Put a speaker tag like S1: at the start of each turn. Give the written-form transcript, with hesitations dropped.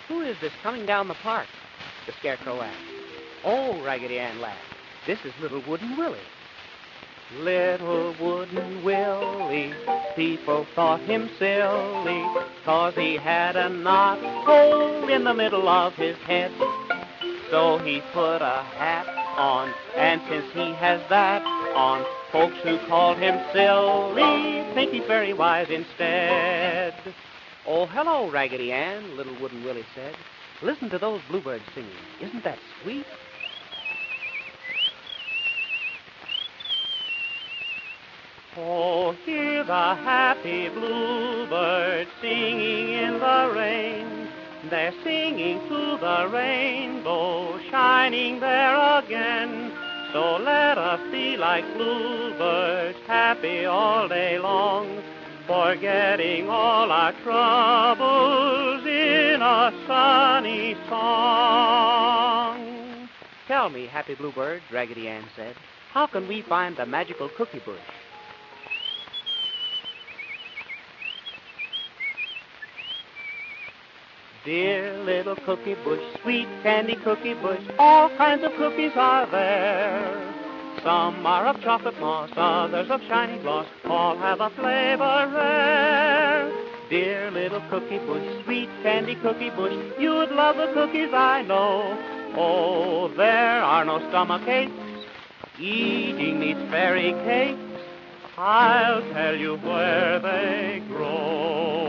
S1: Who is this coming down the park? The Scarecrow asked. Oh, Raggedy Ann laughed. This is Little Wooden Willie. Little Wooden Willie, people thought him silly, 'cause he had a knot hole in the middle of his head. So he put a hat on, and since he has that on, folks who called him silly think he's very wise instead. Oh, hello, Raggedy Ann, Little Wooden Willie said. Listen to those bluebirds singing. Isn't that sweet? Oh, hear the happy bluebirds singing in the rain. They're singing to the rainbow, shining there again. So let us be like bluebirds, happy all day long, forgetting all our troubles in a sunny song. Tell me, happy bluebirds, Raggedy Ann said, how can we find the magical cookie bush? Dear little cookie bush, sweet candy cookie bush, all kinds of cookies are there. Some are of chocolate moss, others of shiny gloss, all have a flavor rare. Dear little cookie bush, sweet candy cookie bush, you'd love the cookies I know. Oh, there are no stomach aches, eating these fairy cakes. I'll tell you where they grow.